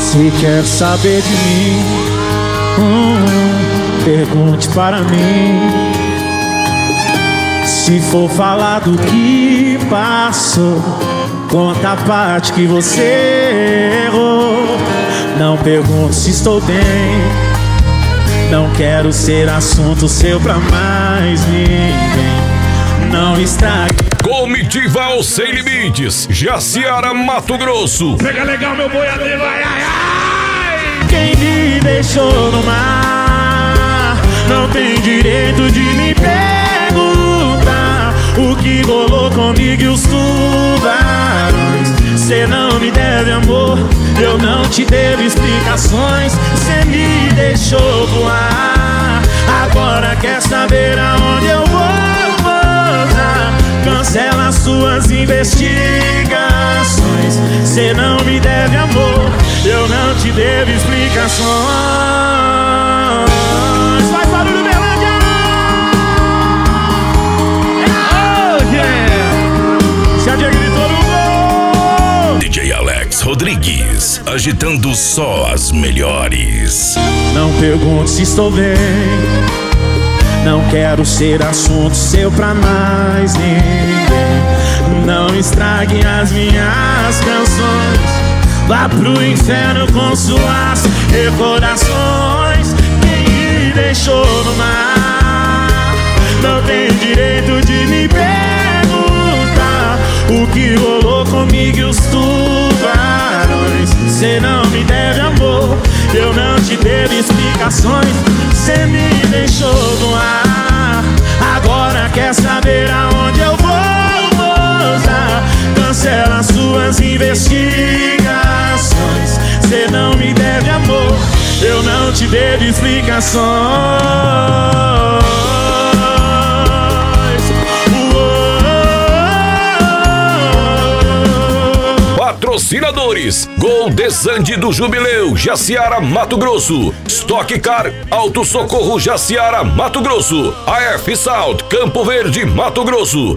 Se quer saber de mim, pergunte para mim. Se for falar do que passou, conta a parte que você errou. Não pergunte se estou bem, não quero ser assunto seu pra mais ninguém. Não estrague. Comitiva Sem Limites, Jaciara, Mato Grosso. Pega legal, meu boiadeiro, ai, ai, ai. Quem me deixou no mar não tem direito de me perguntar o que rolou comigo e os tubarões. Cê não me deve amor, eu não te devo explicações. Cê me deixou voar, agora quer saber aonde eu vou pousar. Cancela suas investigações. Cê não me deve amor, eu não te devo explicações. Faz barulho, Berlândia! Oh, yeah! Se a Diego gritou no gol! DJ Alex Rodrigues, agitando só as melhores. Não pergunte se estou bem, não quero ser assunto seu pra mais ninguém. Não estrague as minhas canções, vá pro inferno com suas recordações. Quem me deixou no mar não tem direito de me perguntar o que rolou comigo e os tubarões. Cê não me deve amor, eu não te devo explicações. Cê me deixou no ar, agora quer saber aonde eu vou pousar. Cancela suas investigações. Cê não me deve amor, eu não te devo explicações. Patrocinadores: Gol Desande do Jubileu, Jaciara, Mato Grosso. Stock Car, Auto Socorro, Jaciara, Mato Grosso. AF Salt, Campo Verde, Mato Grosso.